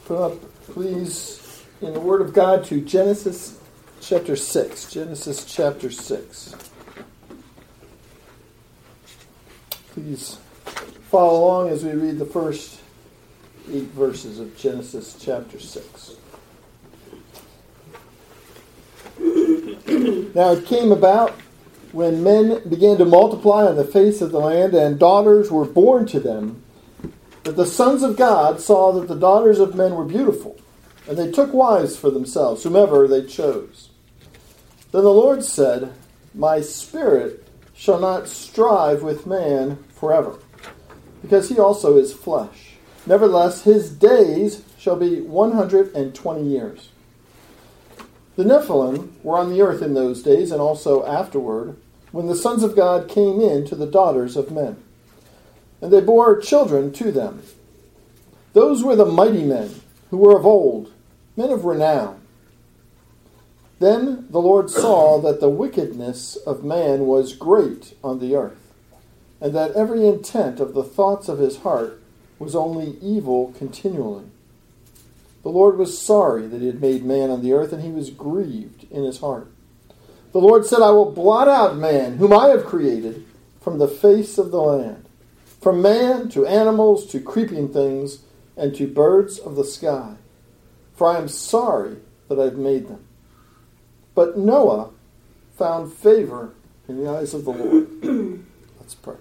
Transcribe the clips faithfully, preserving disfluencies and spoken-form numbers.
Put up, please, in the Word of God to Genesis chapter six. Genesis chapter six. Please follow along as we read the first eight verses of Genesis chapter six. Now it came about when men began to multiply on the face of the land, and daughters were born to them, that the sons of God saw that the daughters of men were beautiful, and they took wives for themselves, whomever they chose. Then the Lord said, My spirit shall not strive with man forever, because he also is flesh. Nevertheless, his days shall be one hundred and twenty years. The Nephilim were on the earth in those days, and also afterward, when the sons of God came in to the daughters of men. And they bore children to them. Those were the mighty men who were of old, men of renown. Then the Lord saw that the wickedness of man was great on the earth, and that every intent of the thoughts of his heart was only evil continually. The Lord was sorry that he had made man on the earth, and he was grieved in his heart. The Lord said, I will blot out man, whom I have created, from the face of the land, from man to animals to creeping things and to birds of the sky. For I am sorry that I have made them. But Noah found favor in the eyes of the Lord. Let's pray.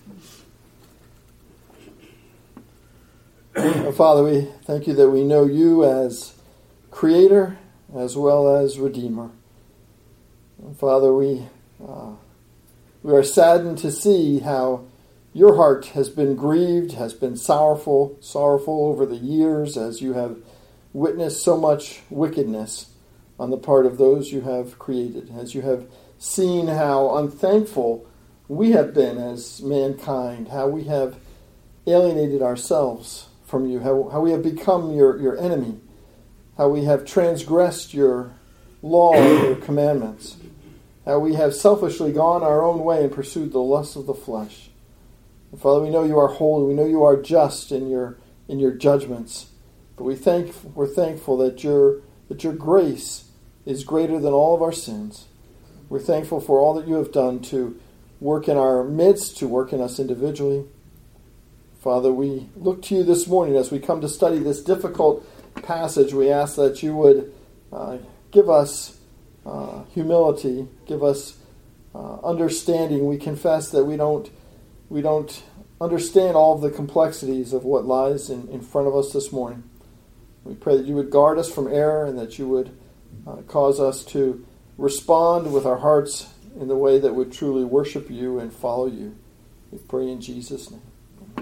Oh, Father, we thank you that we know you as Creator as well as Redeemer. And Father, we uh, we are saddened to see how your heart has been grieved, has been sorrowful, sorrowful over the years as you have witnessed so much wickedness on the part of those you have created, as you have seen how unthankful we have been as mankind, how we have alienated ourselves from you, how, how we have become your, your enemy, how we have transgressed your law and your commandments, how we have selfishly gone our own way and pursued the lusts of the flesh. And Father, we know you are holy. We know you are just in your in your judgments. But we thank we're thankful that your that your grace is greater than all of our sins. We're thankful for all that you have done to work in our midst, to work in us individually. Father, we look to you this morning as we come to study this difficult passage. We ask that you would uh, give us uh, humility, give us uh, understanding. We confess that we don't We don't understand all of the complexities of what lies in, in front of us this morning. We pray that you would guard us from error and that you would uh, cause us to respond with our hearts in the way that would truly worship you and follow you. We pray in Jesus' name.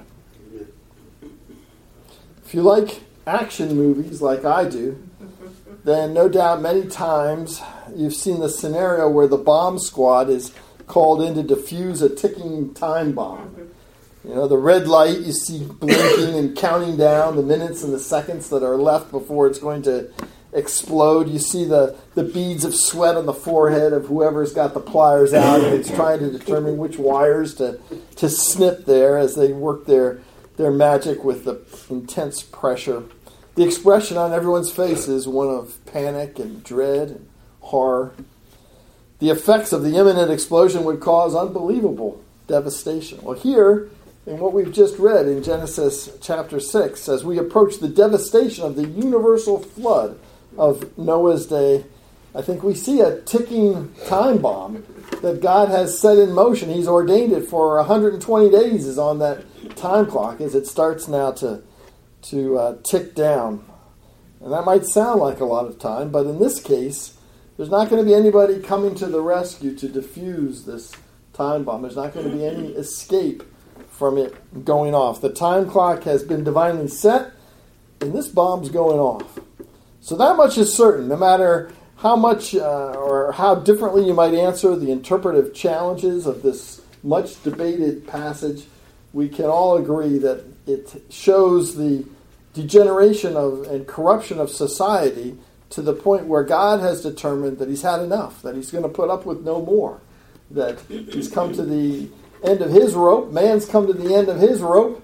If you like action movies like I do, then no doubt many times you've seen the scenario where the bomb squad is called in to defuse a ticking time bomb. You know, the red light you see blinking and counting down the minutes and the seconds that are left before it's going to explode. You see the, the beads of sweat on the forehead of whoever's got the pliers out, and it's trying to determine which wires to, to snip there as they work their, their magic with the intense pressure. The expression on everyone's face is one of panic and dread and horror. The effects of the imminent explosion would cause unbelievable devastation. Well, here, in what we've just read in Genesis chapter six, as we approach the devastation of the universal flood of Noah's day, I think we see a ticking time bomb that God has set in motion. He's ordained it for one hundred twenty days is on that time clock as it starts now to, to uh, tick down. And that might sound like a lot of time, but in this case, there's not going to be anybody coming to the rescue to defuse this time bomb. There's not going to be any escape from it going off. The time clock has been divinely set, and this bomb's going off. So that much is certain. No matter how much uh, or how differently you might answer the interpretive challenges of this much debated passage, we can all agree that it shows the degeneration of and corruption of society to the point where God has determined that he's had enough, that he's going to put up with no more, that he's come to the end of his rope, man's come to the end of his rope,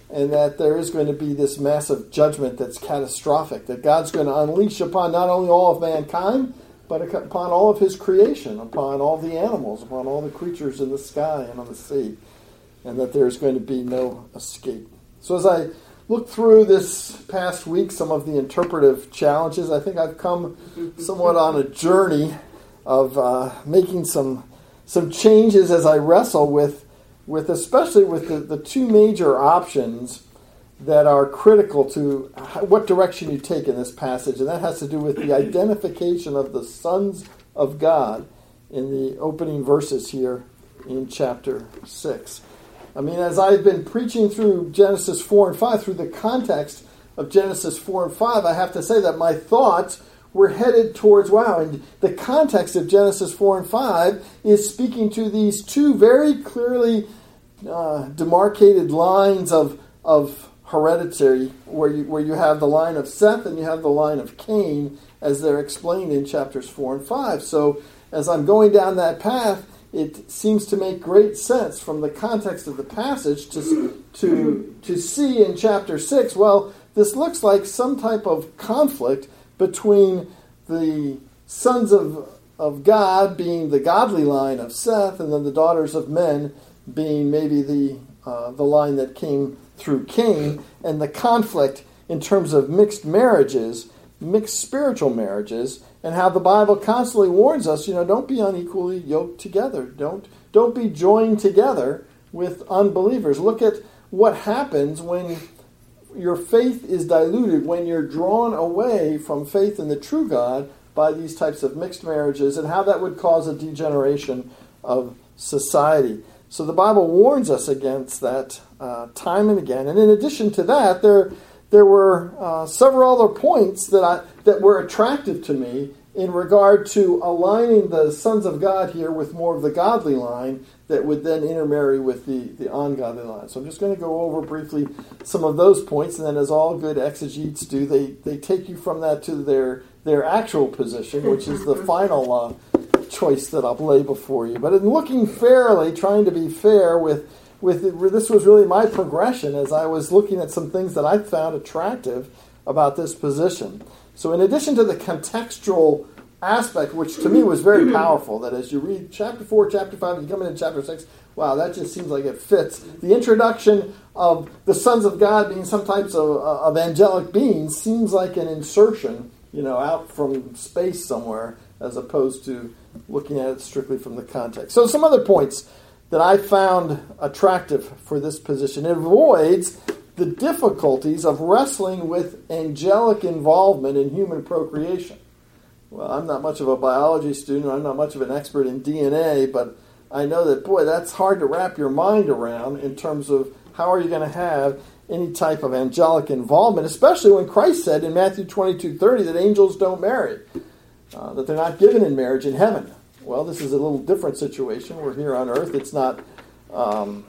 and that there is going to be this massive judgment that's catastrophic, that God's going to unleash upon not only all of mankind, but upon all of his creation, upon all the animals, upon all the creatures in the sky and on the sea, and that there's going to be no escape. So as I look through this past week, some of the interpretive challenges, I think I've come somewhat on a journey of uh, making some some changes as I wrestle with, with especially with the, the two major options that are critical to what direction you take in this passage, and that has to do with the identification of the sons of God in the opening verses here in chapter six. I mean, as I've been preaching through Genesis four and five, through the context of Genesis four and five, I have to say that my thoughts were headed towards, wow, and the context of Genesis four and five is speaking to these two very clearly uh, demarcated lines of of hereditary, where you where you have the line of Seth and you have the line of Cain, as they're explained in chapters four and five. So as I'm going down that path, it seems to make great sense from the context of the passage to to to see in chapter six, well, this looks like some type of conflict between the sons of of God being the godly line of Seth, and then the daughters of men being maybe the uh, the line that came through Cain, and the conflict in terms of mixed marriages, mixed spiritual marriages, and how the Bible constantly warns us, you know, don't be unequally yoked together. Don't don't be joined together with unbelievers. Look at what happens when your faith is diluted, when you're drawn away from faith in the true God by these types of mixed marriages, and how that would cause a degeneration of society. So the Bible warns us against that uh, time and again. And in addition to that, there there were uh, several other points that I that were attractive to me in regard to aligning the sons of God here with more of the godly line that would then intermarry with the, the ungodly line. So I'm just going to go over briefly some of those points, and then as all good exegetes do, they, they take you from that to their, their actual position, which is the final uh, choice that I'll lay before you. But in looking fairly, trying to be fair with, with it, this was really my progression as I was looking at some things that I found attractive about this position. So in addition to the contextual aspect, which to me was very powerful, that as you read chapter four, chapter five, and you come into chapter six, wow, that just seems like it fits. The introduction of the sons of God being some types of, of angelic beings seems like an insertion, you know, out from space somewhere, as opposed to looking at it strictly from the context. So some other points that I found attractive for this position. It avoids the difficulties of wrestling with angelic involvement in human procreation. Well, I'm not much of a biology student, I'm not much of an expert in D N A, but I know that, boy, that's hard to wrap your mind around in terms of how are you going to have any type of angelic involvement, especially when Christ said in Matthew twenty-two thirty that angels don't marry, uh, that they're not given in marriage in heaven. Well, this is a little different situation. We're here on earth. It's not, um,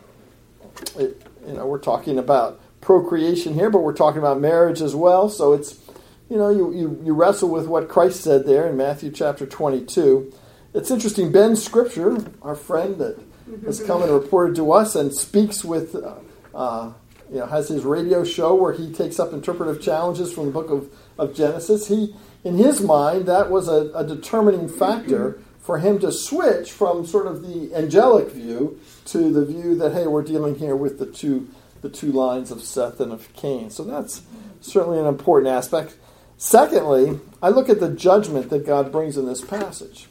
it, you know, we're talking about procreation here, but we're talking about marriage as well. So it's, you know, you, you, you wrestle with what Christ said there in Matthew chapter twenty-two. It's interesting, Ben Scripture, our friend that has come and reported to us and speaks with, uh, uh, you know, has his radio show where he takes up interpretive challenges from the book of, of Genesis. He, in his mind, that was a, a determining factor for him to switch from sort of the angelic view to the view that, hey, we're dealing here with the two the two lines of Seth and of Cain. So that's certainly an important aspect. Secondly, I look at the judgment that God brings in this passage.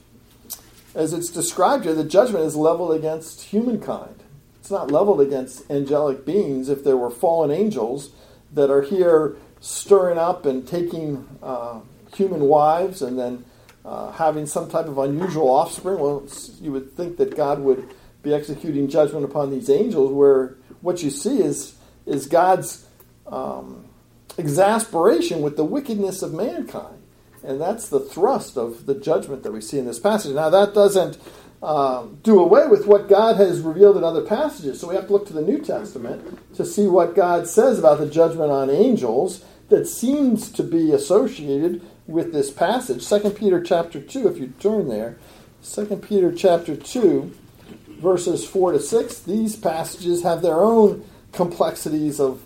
As it's described here, the judgment is leveled against humankind. It's not leveled against angelic beings. If there were fallen angels that are here stirring up and taking uh, human wives and then uh, having some type of unusual offspring, well, you would think that God would be executing judgment upon these angels, where what you see is is God's um, exasperation with the wickedness of mankind. And that's the thrust of the judgment that we see in this passage. Now, that doesn't um, do away with what God has revealed in other passages. So we have to look to the New Testament to see what God says about the judgment on angels that seems to be associated with this passage. Second Peter chapter two, if you turn there. Second Peter chapter two, verses four to six. These passages have their own complexities of,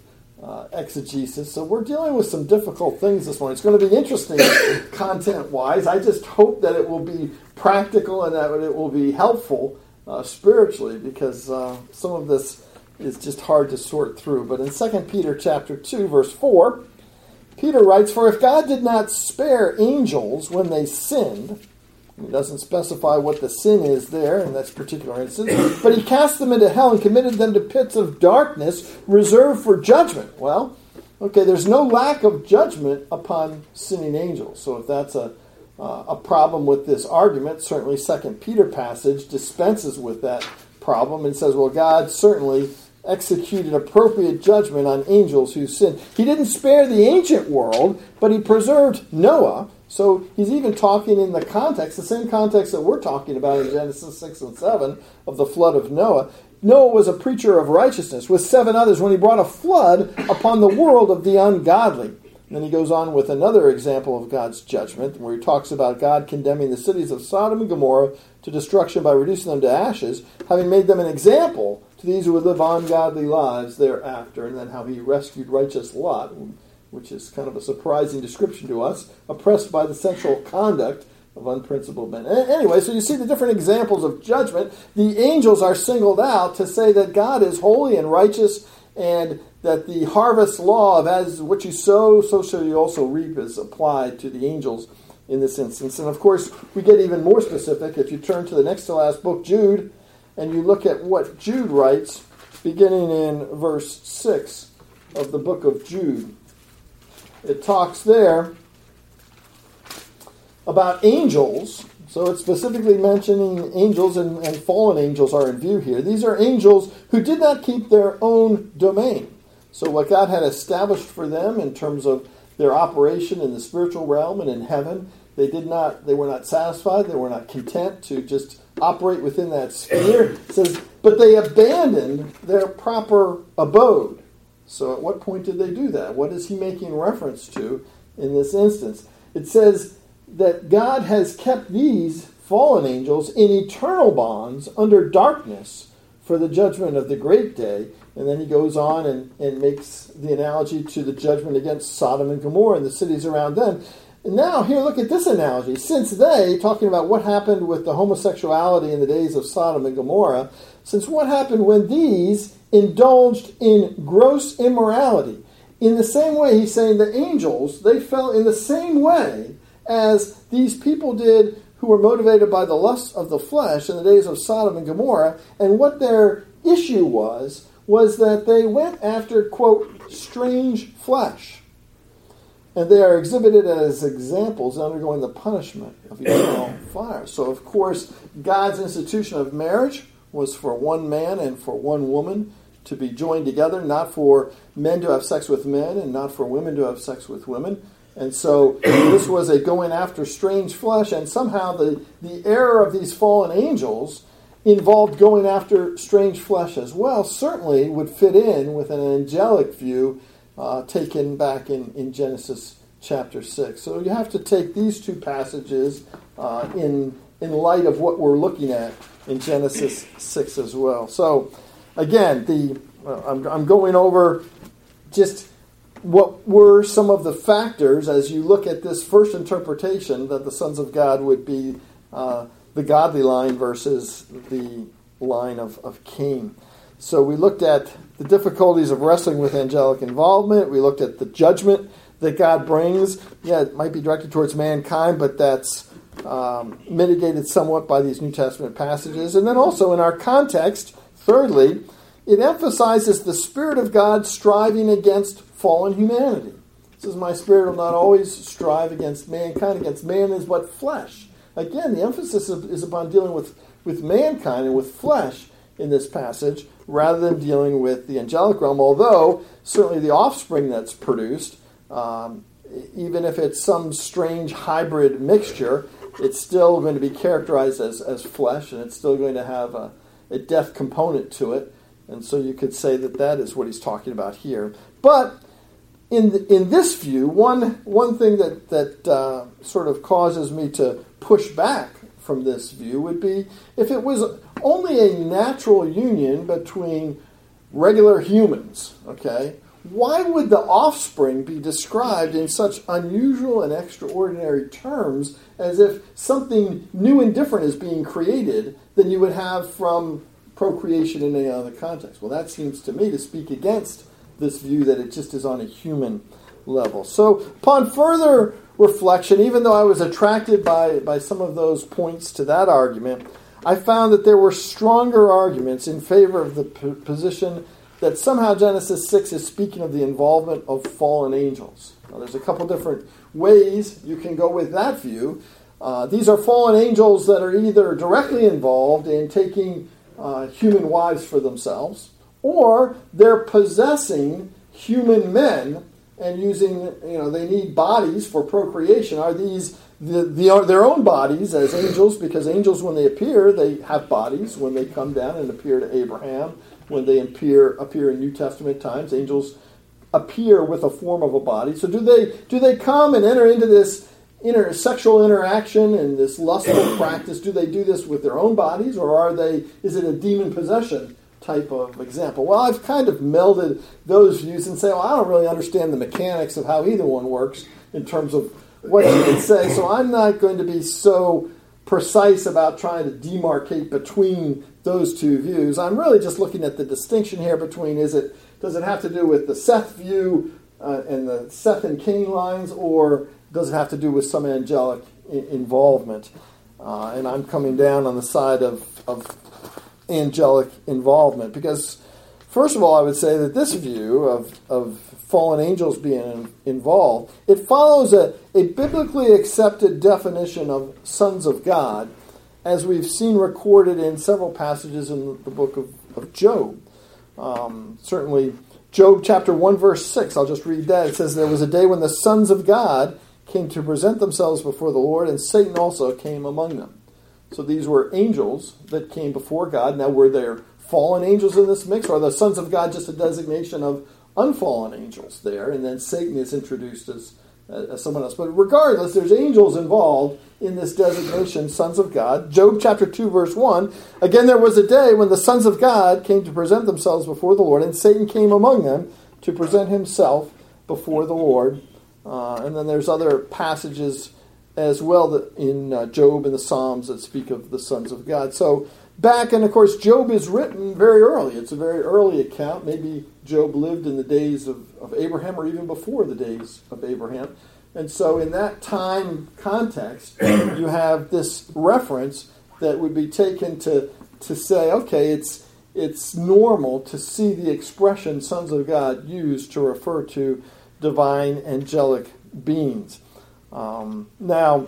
uh, exegesis. So we're dealing with some difficult things this morning. It's going to be interesting content-wise. I just hope that it will be practical and that it will be helpful uh, spiritually, because uh, some of this is just hard to sort through. But in Second Peter chapter two, verse four, Peter writes, "For if God did not spare angels when they sinned," he doesn't specify what the sin is there in this particular instance, "but he cast them into hell and committed them to pits of darkness reserved for judgment." Well, okay, there's no lack of judgment upon sinning angels. So if that's a uh, a problem with this argument, certainly Second Peter passage dispenses with that problem and says, well, God certainly executed appropriate judgment on angels who sinned. He didn't spare the ancient world, but he preserved Noah. So he's even talking in the context, the same context that we're talking about in Genesis six and seven of the flood of Noah. Noah was a preacher of righteousness with seven others when he brought a flood upon the world of the ungodly. And then he goes on with another example of God's judgment, where he talks about God condemning the cities of Sodom and Gomorrah to destruction by reducing them to ashes, having made them an example to these who would live ungodly lives thereafter, and then how he rescued righteous Lot, which is kind of a surprising description to us, oppressed by the sensual conduct of unprincipled men. Anyway, so you see the different examples of judgment. The angels are singled out to say that God is holy and righteous, and that the harvest law of as what you sow, so shall you also reap is applied to the angels in this instance. And of course, we get even more specific if you turn to the next to last book, Jude, and you look at what Jude writes, beginning in verse six of the book of Jude. It talks there about angels. So it's specifically mentioning angels, and, and fallen angels are in view here. These are angels who did not keep their own domain. So what God had established for them in terms of their operation in the spiritual realm and in heaven, they did not, they were not satisfied, they were not content to just operate within that sphere. It says, but they abandoned their proper abode. So at what point did they do that? What is he making reference to in this instance? It says that God has kept these fallen angels in eternal bonds under darkness for the judgment of the great day. And then he goes on and, and makes the analogy to the judgment against Sodom and Gomorrah and the cities around them. And now, here, look at this analogy. Since they, talking about what happened with the homosexuality in the days of Sodom and Gomorrah, since what happened when these indulged in gross immorality, in the same way, he's saying the angels, they fell in the same way as these people did who were motivated by the lusts of the flesh in the days of Sodom and Gomorrah. And what their issue was, was that they went after, quote, strange flesh. And they are exhibited as examples undergoing the punishment of eternal fire. So, of course, God's institution of marriage was for one man and for one woman to be joined together, not for men to have sex with men and not for women to have sex with women. And so this was a going after strange flesh, and somehow the, the error of these fallen angels involved going after strange flesh as well, certainly would fit in with an angelic view uh, taken back in, in Genesis chapter six. So you have to take these two passages uh, in, in light of what we're looking at in Genesis six as well. So again, the uh, I'm, I'm going over just what were some of the factors as you look at this first interpretation that the sons of God would be uh, the godly line versus the line of, of Cain. So we looked at the difficulties of wrestling with angelic involvement. We looked at the judgment that God brings. Yeah, it might be directed towards mankind, but that's um, mitigated somewhat by these New Testament passages. And then also in our context, thirdly, it emphasizes the Spirit of God striving against fallen humanity. It says, my spirit will not always strive against mankind. Against man is but flesh. Again, the emphasis is upon dealing with, with mankind and with flesh in this passage, rather than dealing with the angelic realm, although certainly the offspring that's produced, um, even if it's some strange hybrid mixture, it's still going to be characterized as, as flesh, and it's still going to have a, a death component to it. And so you could say that that is what he's talking about here. But in the, in this view, one one thing that, that uh, sort of causes me to push back from this view would be if it was only a natural union between regular humans, okay? why would the offspring be described in such unusual and extraordinary terms as if something new and different is being created than you would have from procreation in any other context? Well, that seems to me to speak against this view that it just is on a human level. So upon further reflection, even though I was attracted by, by some of those points to that argument, I found that there were stronger arguments in favor of the p- position that somehow Genesis six is speaking of the involvement of fallen angels. Now, there's a couple different ways you can go with that view. Uh, these are fallen angels that are either directly involved in taking uh, human wives for themselves, or they're possessing human men and using, you know, they need bodies for procreation. Are these the, the, their own bodies as angels? Because angels, when they appear, they have bodies. When they come down and appear to Abraham, when they appear appear in New Testament times, angels appear with a form of a body. So do they do they come and enter into this inter, sexual interaction and this lustful practice? Do they do this with their own bodies, or are they? Is it a demon possession type of example? Well, I've kind of melded those views and say, well, I don't really understand the mechanics of how either one works in terms of what you would say. So I'm not going to be so precise about trying to demarcate between those two views. I'm really just looking at the distinction here between, is it does it have to do with the Seth view uh, and the Seth and Cain lines, or does it have to do with some angelic I- involvement? Uh, and I'm coming down on the side of, of angelic involvement, because first of all, I would say that this view of, of fallen angels being in, involved, it follows a, a biblically accepted definition of sons of God, as we've seen recorded in several passages in the book of, of Job. Um, certainly, Job chapter one, verse six, I'll just read that. It says, there was a day when the sons of God came to present themselves before the Lord, and Satan also came among them. So these were angels that came before God. Now, were there fallen angels in this mix, or are the sons of God just a designation of unfallen angels there? And then Satan is introduced as, as someone else. But regardless, there's angels involved in this designation, sons of God. Job chapter two, verse one, again, there was a day when the sons of God came to present themselves before the Lord, and Satan came among them to present himself before the Lord. Uh, and then there's other passages as well that in uh, Job and the Psalms that speak of the sons of God. So back, and of course, Job is written very early. It's a very early account. Maybe Job lived in the days of, of Abraham, or even before the days of Abraham. And so in that time context, you have this reference that would be taken to, to say, okay, it's it's normal to see the expression sons of God used to refer to divine angelic beings. Um, now,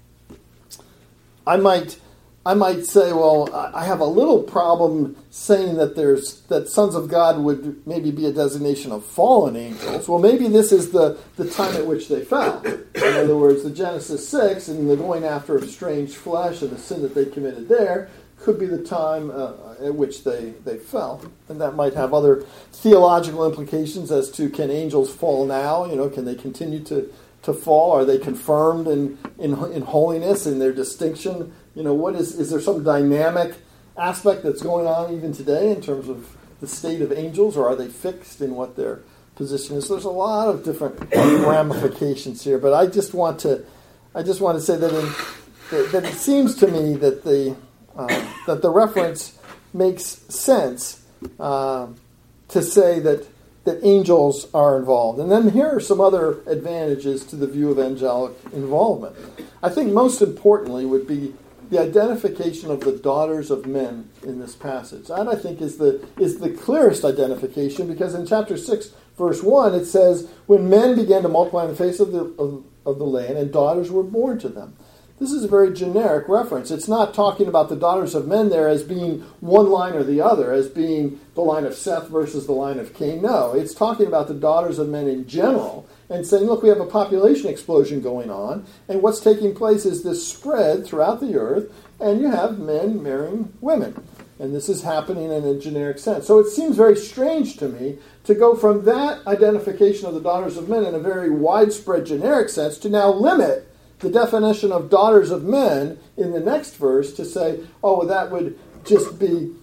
I might I might say, well, I have a little problem saying that there's that sons of God would maybe be a designation of fallen angels. Well, maybe this is the, the time at which they fell. In other words, the Genesis six and the going after of strange flesh and the sin that they committed there could be the time uh, at which they, they fell. And that might have other theological implications as to, can angels fall now? You know, can they continue to to fall? Are they confirmed in, in in holiness, in their distinction? You know, what is is there some dynamic aspect that's going on even today in terms of the state of angels, or are they fixed in what their position is? So there's a lot of different ramifications here, but I just want to I just want to say that in, that, that it seems to me that the uh, that the reference makes sense uh, to say that. that angels are involved. And then here are some other advantages to the view of angelic involvement. I think most importantly would be the identification of the daughters of men in this passage. That, I think, is the is the clearest identification, because in chapter six, verse one, it says, when men began to multiply on the face of the, of, of the land, and daughters were born to them. This is a very generic reference. It's not talking about the daughters of men there as being one line or the other, as being the line of Seth versus the line of Cain. No, it's talking about the daughters of men in general and saying, look, we have a population explosion going on, and what's taking place is this spread throughout the earth, and you have men marrying women. And this is happening in a generic sense. So it seems very strange to me to go from that identification of the daughters of men in a very widespread generic sense to now limit the definition of daughters of men in the next verse to say, oh, that would just be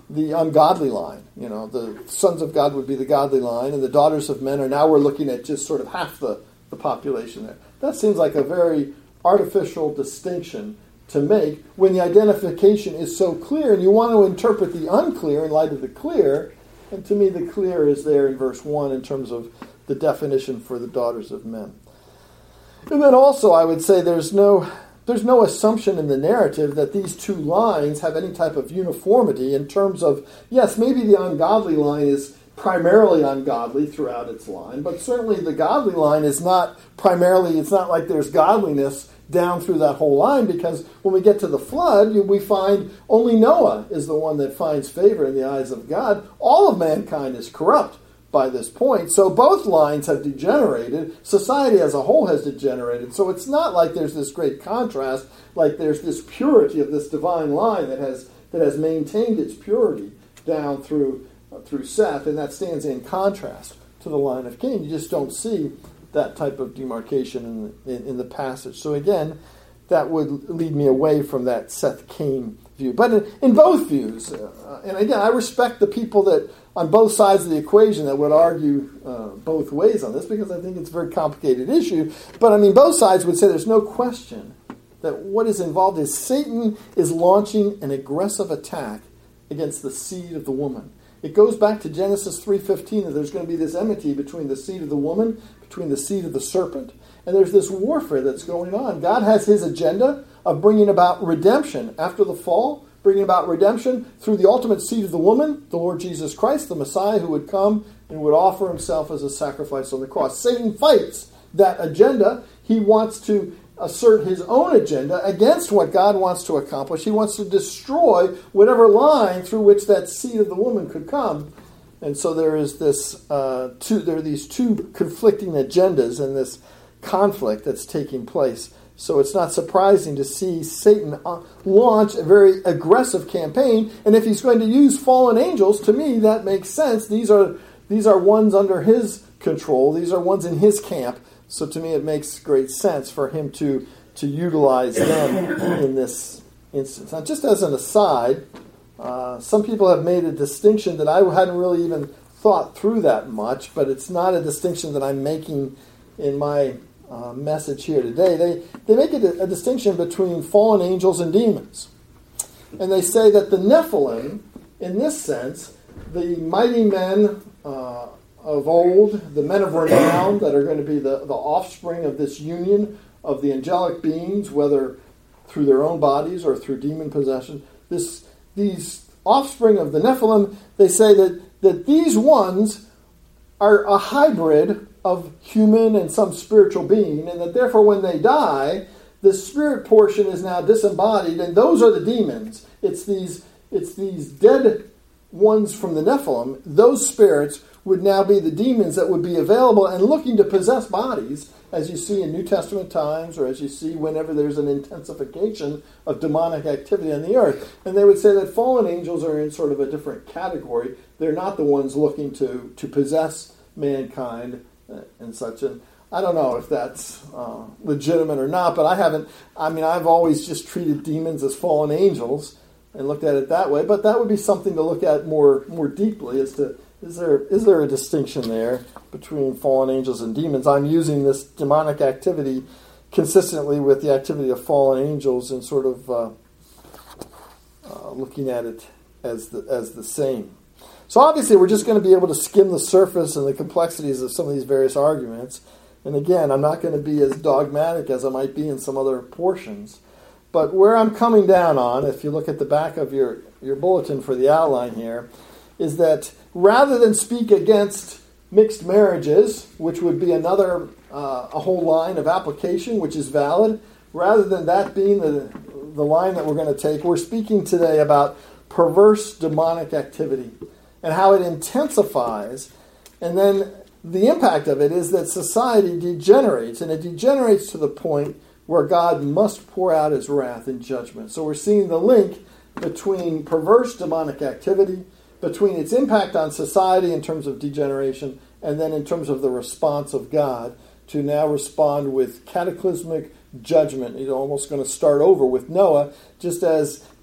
the ungodly line. You know, the sons of God would be the godly line, and the daughters of men are now we're looking at just sort of half the, the population there. That seems like a very artificial distinction to make when the identification is so clear, and you want to interpret the unclear in light of the clear. And to me, the clear is there in verse one in terms of the definition for the daughters of men. And then also, I would say there's no there's no assumption in the narrative that these two lines have any type of uniformity in terms of, yes, maybe the ungodly line is primarily ungodly throughout its line, but certainly the godly line is not primarily, it's not like there's godliness down through that whole line, because when we get to the flood, we find only Noah is the one that finds favor in the eyes of God. All of mankind is corrupt by this point. So both lines have degenerated. Society as a whole has degenerated. So it's not like there's this great contrast, like there's this purity of this divine line that has that has maintained its purity down through uh, through Seth, and that stands in contrast to the line of Cain. You just don't see that type of demarcation in the, in, in the passage. So again, that would lead me away from that Seth-Cain view. But in, in both views, uh, and again, I respect the people that on both sides of the equation that would argue uh, both ways on this, because I think it's a very complicated issue. But I mean, both sides would say there's no question that what is involved is Satan is launching an aggressive attack against the seed of the woman. It goes back to Genesis three fifteen that there's going to be this enmity between the seed of the woman, between the seed of the serpent, and there's this warfare that's going on. God has his agenda of bringing about redemption after the fall, bringing about redemption through the ultimate seed of the woman, the Lord Jesus Christ, the Messiah who would come and would offer himself as a sacrifice on the cross. Satan fights that agenda. He wants to assert his own agenda against what God wants to accomplish. He wants to destroy whatever line through which that seed of the woman could come. And so there is this uh, two, there are these two conflicting agendas and this conflict that's taking place. So it's not surprising to see Satan launch a very aggressive campaign. And if he's going to use fallen angels, to me that makes sense. These are these are ones under his control. These are ones in his camp. So to me it makes great sense for him to, to utilize them in this instance. Now, just as an aside, uh, some people have made a distinction that I hadn't really even thought through that much, but it's not a distinction that I'm making in my Uh, message here today. They they make a, a distinction between fallen angels and demons. And they say that the Nephilim, in this sense, the mighty men uh, of old, the men of renown that are going to be the, the offspring of this union of the angelic beings, whether through their own bodies or through demon possession, this these offspring of the Nephilim, they say that, that these ones are a hybrid of human and some spiritual being, and that therefore when they die, the spirit portion is now disembodied, and those are the demons. It's these it's these dead ones from the Nephilim. Those spirits would now be the demons that would be available and looking to possess bodies, as you see in New Testament times, or as you see whenever there's an intensification of demonic activity on the earth. And they would say that fallen angels are in sort of a different category. They're not the ones looking to, to possess mankind and such. And I don't know if that's uh, legitimate or not, but I haven't, I mean, I've always just treated demons as fallen angels and looked at it that way, but that would be something to look at more more deeply as to, is there is there a distinction there between fallen angels and demons? I'm using this demonic activity consistently with the activity of fallen angels and sort of uh, uh, looking at it as the as the same. So obviously we're just going to be able to skim the surface and the complexities of some of these various arguments. And again, I'm not going to be as dogmatic as I might be in some other portions. But where I'm coming down on, if you look at the back of your, your bulletin for the outline here, is that rather than speak against mixed marriages, which would be another, uh, a whole line of application, which is valid, rather than that being the, the line that we're going to take, we're speaking today about perverse demonic activity and how it intensifies. And then the impact of it is that society degenerates, and it degenerates to the point where God must pour out his wrath in judgment. So we're seeing the link between perverse demonic activity, between its impact on society in terms of degeneration, and then in terms of the response of God to now respond with cataclysmic judgment. He's almost going to start over with Noah, just as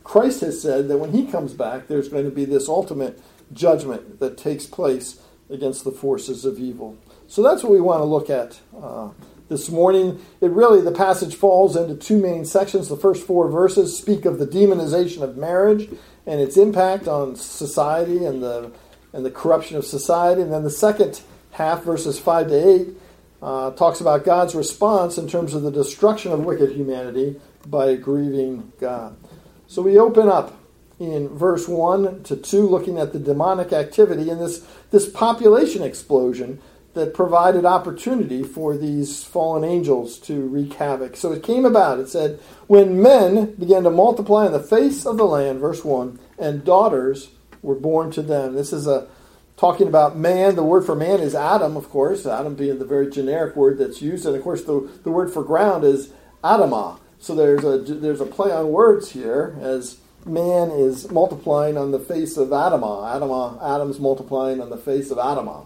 Christ has said that when he comes back, there's going to be this ultimate judgment that takes place against the forces of evil. So that's what we want to look at uh, this morning. It really, the passage falls into two main sections. The first four verses speak of the demonization of marriage and its impact on society and the and the corruption of society. And then the second half, verses five to eight, uh, talks about God's response in terms of the destruction of wicked humanity by grieving God. So we open up in verse one to two, looking at the demonic activity and this, this population explosion that provided opportunity for these fallen angels to wreak havoc. So it came about, it said, when men began to multiply on the face of the land, verse one, and daughters were born to them. This is a talking about man. The word for man is Adam, of course, Adam being the very generic word that's used. And of course, the, the word for ground is Adamah. So there's a, there's a play on words here as man is multiplying on the face of Adamah. Adamah, Adam's multiplying on the face of Adamah.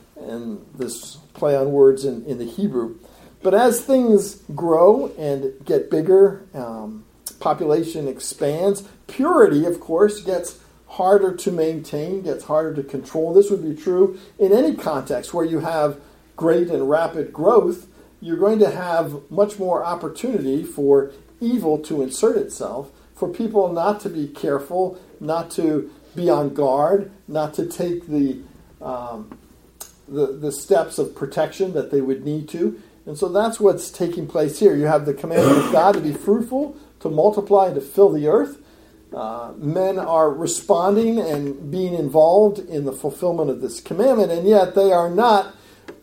And this play on words in, in the Hebrew. But as things grow and get bigger, um, population expands, purity, of course, gets harder to maintain, gets harder to control. This would be true in any context where you have great and rapid growth. You're going to have much more opportunity for evil to insert itself, for people not to be careful, not to be on guard, not to take the um, the, the steps of protection that they would need to. And so that's what's taking place here. You have the commandment of God to be fruitful, to multiply, and to fill the earth. Uh, men are responding and being involved in the fulfillment of this commandment, and yet they are not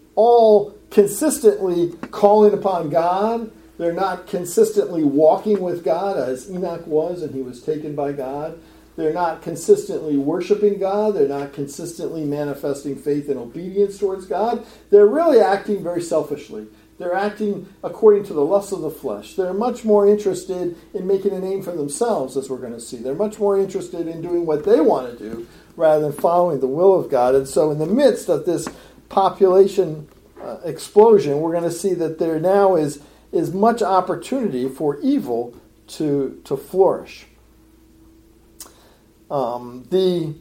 all consistently calling upon God. They're not consistently walking with God as Enoch was, and he was taken by God. They're not consistently worshiping God. They're not consistently manifesting faith and obedience towards God. They're really acting very selfishly. They're acting according to the lusts of the flesh. They're much more interested in making a name for themselves, as we're going to see. They're much more interested in doing what they want to do rather than following the will of God. And so in the midst of this population uh, explosion, we're going to see that there now is, is much opportunity for evil to, to flourish. Um, the...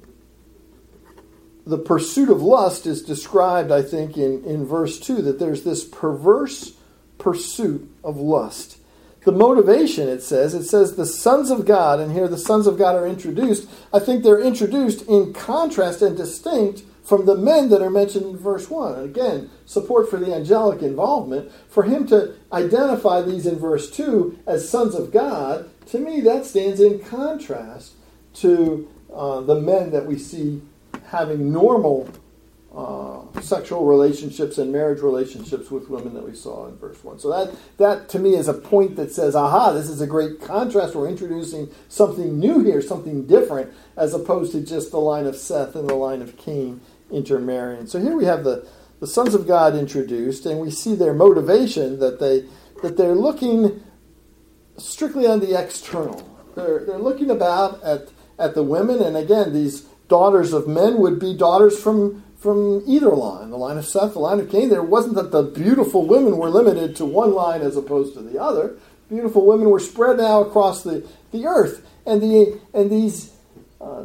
The pursuit of lust is described, I think, in, in verse two, that there's this perverse pursuit of lust. The motivation, it says, it says the sons of God, and here the sons of God are introduced. I think they're introduced in contrast and distinct from the men that are mentioned in verse one. And again, support for the angelic involvement. For him to identify these in verse two as sons of God, to me that stands in contrast to uh, the men that we see having normal uh, sexual relationships and marriage relationships with women that we saw in verse one. So that, that to me is a point that says, aha, this is a great contrast. We're introducing something new here, something different, as opposed to just the line of Seth and the line of Cain intermarrying. So here we have the, the sons of God introduced, and we see their motivation, that, they, that they're looking strictly on the external. They're, they're looking about at, at the women, and again, these daughters of men would be daughters from, from either line, the line of Seth, the line of Cain. There wasn't that the beautiful women were limited to one line as opposed to the other. Beautiful women were spread out across the, the earth. And the and these uh,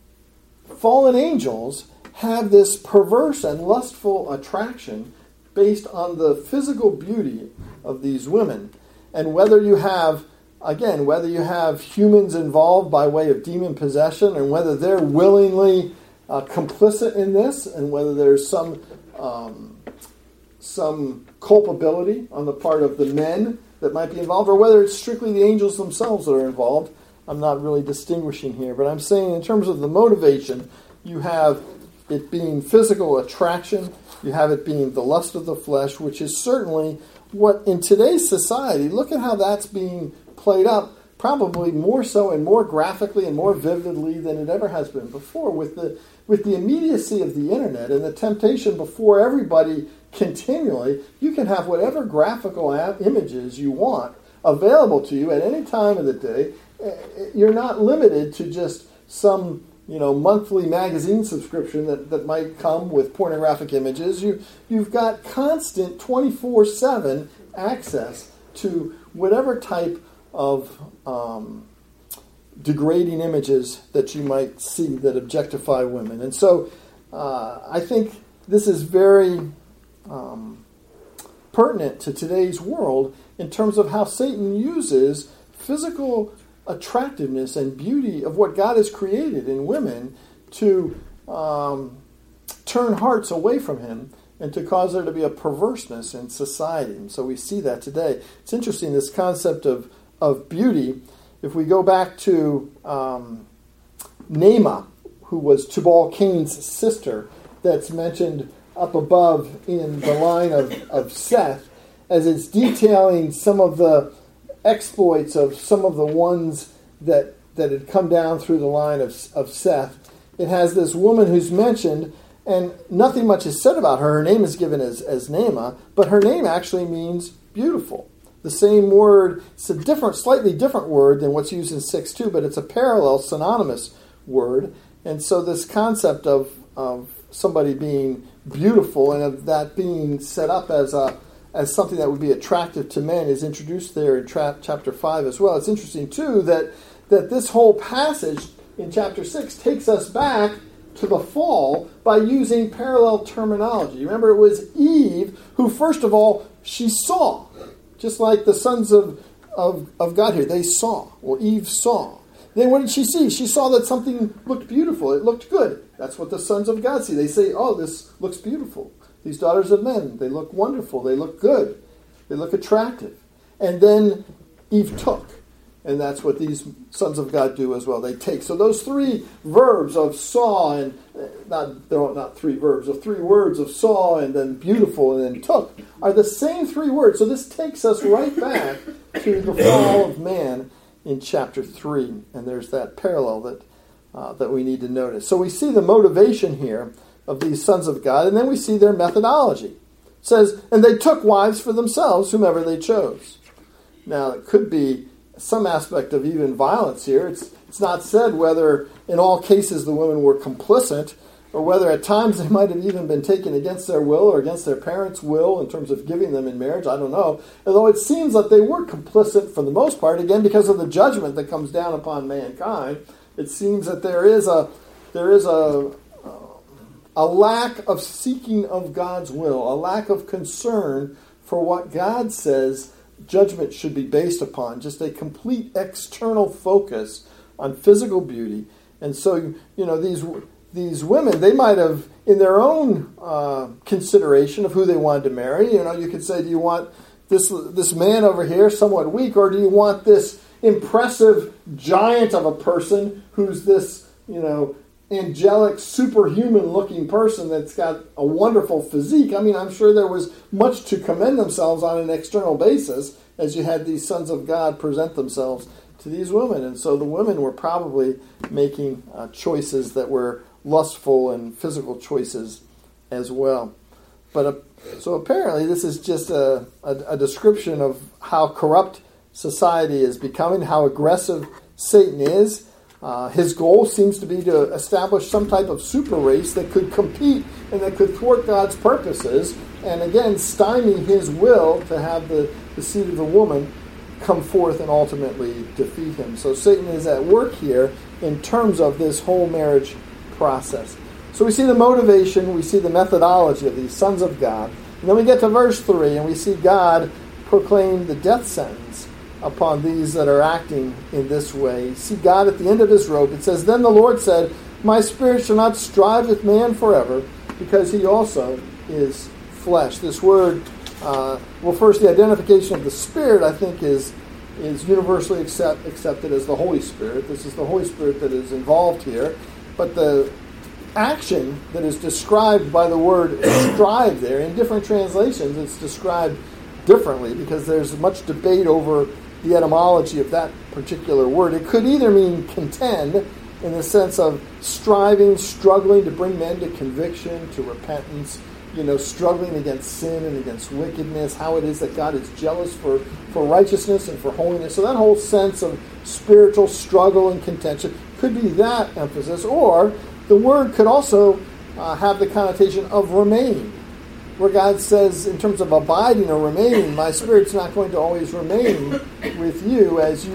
fallen angels have this perverse and lustful attraction based on the physical beauty of these women. And whether you have Again, whether you have humans involved by way of demon possession, and whether they're willingly uh, complicit in this, and whether there's some um, some culpability on the part of the men that might be involved, or whether it's strictly the angels themselves that are involved, I'm not really distinguishing here. But I'm saying in terms of the motivation, you have it being physical attraction, you have it being the lust of the flesh, which is certainly what in today's society, look at how that's being played up, probably more so and more graphically and more vividly than it ever has been before, with the with the immediacy of the internet and the temptation before everybody continually. You can have whatever graphical images you want available to you at any time of the day. You're not limited to just some, you know, monthly magazine subscription that, that might come with pornographic images. You you've got constant twenty-four seven access to whatever type of um, degrading images that you might see that objectify women. And so uh, I think this is very um, pertinent to today's world in terms of how Satan uses physical attractiveness and beauty of what God has created in women to um, turn hearts away from him and to cause there to be a perverseness in society. And so we see that today. It's interesting, this concept of, of beauty. If we go back to um, Naamah, who was Tubal-Cain's sister, that's mentioned up above in the line of, of Seth, as it's detailing some of the exploits of some of the ones that that had come down through the line of, of Seth. It has this woman who's mentioned, and nothing much is said about her. Her name is given as, as Naamah, but her name actually means beautiful. The same word, it's a different, slightly different word than what's used in six two, but it's a parallel, synonymous word. And so this concept of, of somebody being beautiful and of that being set up as a as something that would be attractive to men is introduced there in tra- chapter five as well. It's interesting, too, that, that this whole passage in chapter six takes us back to the fall by using parallel terminology. Remember, it was Eve who, first of all, she saw. Just like the sons of, of, of God here, they saw. Well, Eve saw. Then what did she see? She saw that something looked beautiful. It looked good. That's what the sons of God see. They say, oh, this looks beautiful. These daughters of men, they look wonderful. They look good. They look attractive. And then Eve took. And that's what these sons of God do as well. They take. So those three verbs of saw and, not, they're not three verbs, of three words of saw and then beautiful and then took are the same three words. So this takes us right back to the fall of man in chapter three. And there's that parallel that uh, that we need to notice. So we see the motivation here of these sons of God, and then we see their methodology. It says, and they took wives for themselves, whomever they chose. Now, it could be some aspect of even violence here. It's it's not said whether in all cases the women were complicit, or whether at times they might have even been taken against their will or against their parents' will in terms of giving them in marriage. I don't know. Although it seems that they were complicit for the most part, again, because of the judgment that comes down upon mankind. It seems that there is a there is a a lack of seeking of God's will, a lack of concern for what God says judgment should be based upon, just a complete external focus on physical beauty. And so, you know, these these women, they might have, in their own uh, consideration of who they wanted to marry, you know, you could say, do you want this this man over here, somewhat weak, or do you want this impressive giant of a person who's this, you know, angelic, superhuman-looking person that's got a wonderful physique? I mean, I'm sure there was much to commend themselves on an external basis as you had these sons of God present themselves to these women. And so the women were probably making uh, choices that were lustful and physical choices as well. But uh, so apparently this is just a, a, a description of how corrupt society is becoming, how aggressive Satan is. Uh, his goal seems to be to establish some type of super race that could compete and that could thwart God's purposes, and again, stymie his will to have the, the seed of the woman come forth and ultimately defeat him. So Satan is at work here in terms of this whole marriage process. So we see the motivation, we see the methodology of these sons of God, and then we get to verse three, and we see God proclaim the death sentence upon these that are acting in this way. See God at the end of his rope. It says, then the Lord said, my spirit shall not strive with man forever, because he also is flesh. This word, uh, well, first, the identification of the Spirit, I think, is is universally accept, accepted as the Holy Spirit. This is the Holy Spirit that is involved here. But the action that is described by the word strive there, in different translations, it's described differently because there's much debate over the etymology of that particular word. It could either mean contend in the sense of striving, struggling to bring men to conviction, to repentance, you know, struggling against sin and against wickedness, how it is that God is jealous for, for righteousness and for holiness. So that whole sense of spiritual struggle and contention could be that emphasis. Or the word could also uh, have the connotation of remain, where God says, in terms of abiding or remaining, my Spirit's not going to always remain with you as you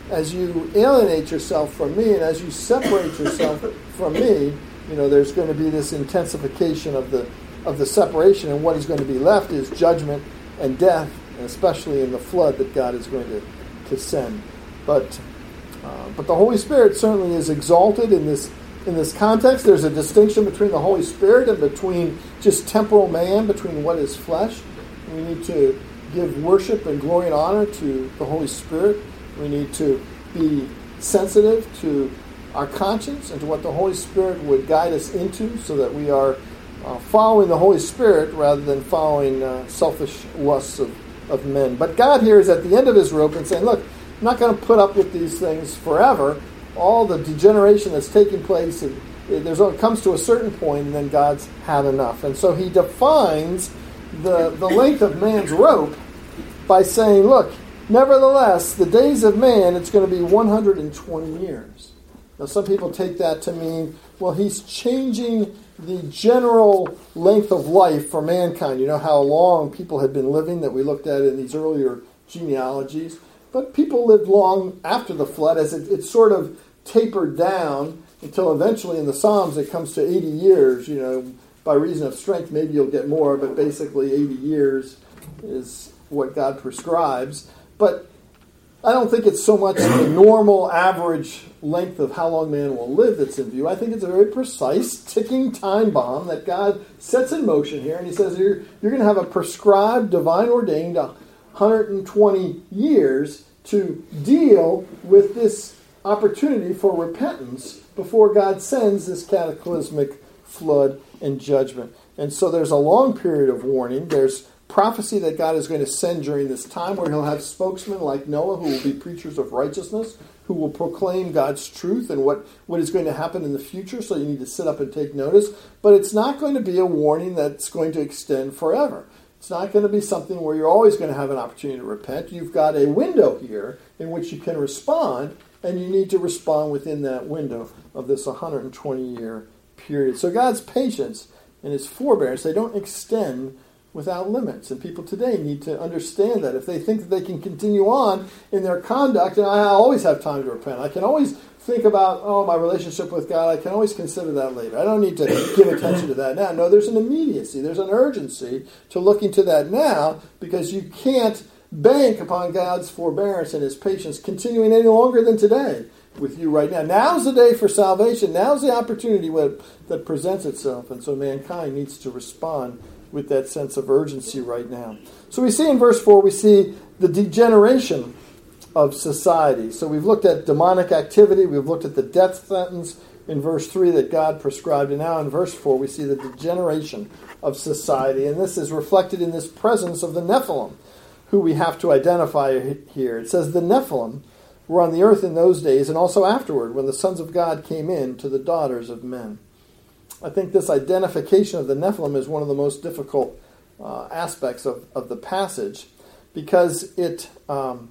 as you alienate yourself from me and as you separate yourself from me, you know, there's going to be this intensification of the of the separation, and what is going to be left is judgment and death, and especially in the flood that God is going to, to send. But uh, but the Holy Spirit certainly is exalted in this in this context. There's a distinction between the Holy Spirit and between just temporal man, between what is flesh. We need to give worship and glory and honor to the Holy Spirit. We need to be sensitive to our conscience and to what the Holy Spirit would guide us into, so that we are uh, following the Holy Spirit rather than following uh, selfish lusts of, of men. But God here is at the end of his rope and saying, look, I'm not going to put up with these things forever. All the degeneration that's taking place, it, it, there's, it comes to a certain point, and then God's had enough. And so he defines the, the length of man's rope by saying, look, nevertheless, the days of man, it's going to be one hundred twenty years. Now, some people take that to mean, well, he's changing the general length of life for mankind. You know how long people had been living that we looked at in these earlier genealogies. But people lived long after the flood, as it, it sort of tapered down until eventually in the Psalms it comes to eighty years. You know, by reason of strength, maybe you'll get more, but basically eighty years is what God prescribes. But I don't think it's so much the normal average length of how long man will live that's in view. I think it's a very precise ticking time bomb that God sets in motion here. And he says you're, you're going to have a prescribed, divine ordained one hundred twenty years to deal with this opportunity for repentance before God sends this cataclysmic flood and judgment. And so there's a long period of warning. There's prophecy that God is going to send during this time, where he'll have spokesmen like Noah who will be preachers of righteousness, who will proclaim God's truth and what, what is going to happen in the future. So you need to sit up and take notice. But it's not going to be a warning that's going to extend forever. It's not going to be something where you're always going to have an opportunity to repent. You've got a window here in which you can respond, and you need to respond within that window of this one hundred twenty year period. So God's patience and his forbearance, they don't extend without limits. And people today need to understand that. If they think that they can continue on in their conduct, and I always have time to repent, I can always think about, oh, my relationship with God, I can always consider that later. I don't need to give attention to that now. No, there's an immediacy, there's an urgency to look into that now, because you can't bank upon God's forbearance and his patience continuing any longer than today with you right now. Now's the day for salvation. Now's the opportunity that presents itself. And so mankind needs to respond with that sense of urgency right now. So we see in verse four, we see the degeneration of society. So we've looked at demonic activity. We've looked at the death sentence in verse three that God prescribed. And now in verse four, we see the degeneration of society. And this is reflected in this presence of the Nephilim, who we have to identify here. It says the Nephilim were on the earth in those days, and also afterward, when the sons of God came in to the daughters of men. I think this identification of the Nephilim is one of the most difficult uh, aspects of, of the passage, because it um,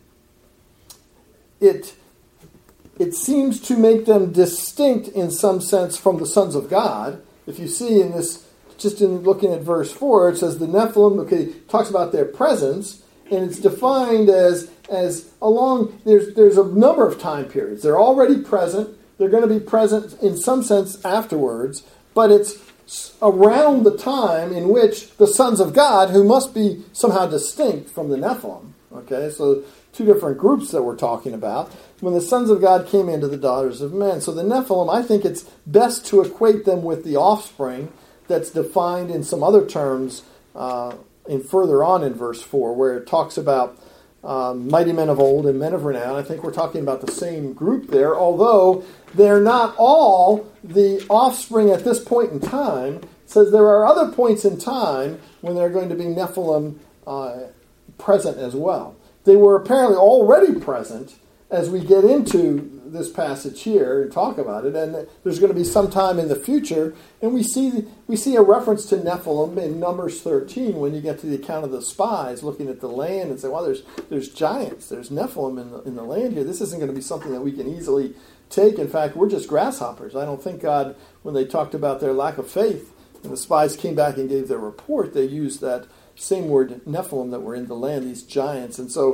it it seems to make them distinct in some sense from the sons of God. If you see in this, just in looking at verse four, it says the Nephilim, okay, it talks about their presence, and it's defined as as along, there's there's a number of time periods. They're already present. They're going to be present in some sense afterwards, but it's around the time in which the sons of God, who must be somehow distinct from the Nephilim, okay, so two different groups that we're talking about, when the sons of God came into the daughters of men. So the Nephilim, I think it's best to equate them with the offspring that's defined in some other terms uh, in further on in verse four, where it talks about um, mighty men of old and men of renown. I think we're talking about the same group there, although they're not all the offspring at this point in time. It says there are other points in time when there are going to be Nephilim uh, present as well. They were apparently already present as we get into this passage here and talk about it, and there's going to be some time in the future, and we see we see a reference to Nephilim in Numbers thirteen when you get to the account of the spies looking at the land and say, well, there's there's giants, there's Nephilim in the, in the land here. This isn't going to be something that we can easily take. In fact, we're just grasshoppers. I don't think God, when they talked about their lack of faith, and the spies came back and gave their report, they used that same word Nephilim that were in the land, these giants. And so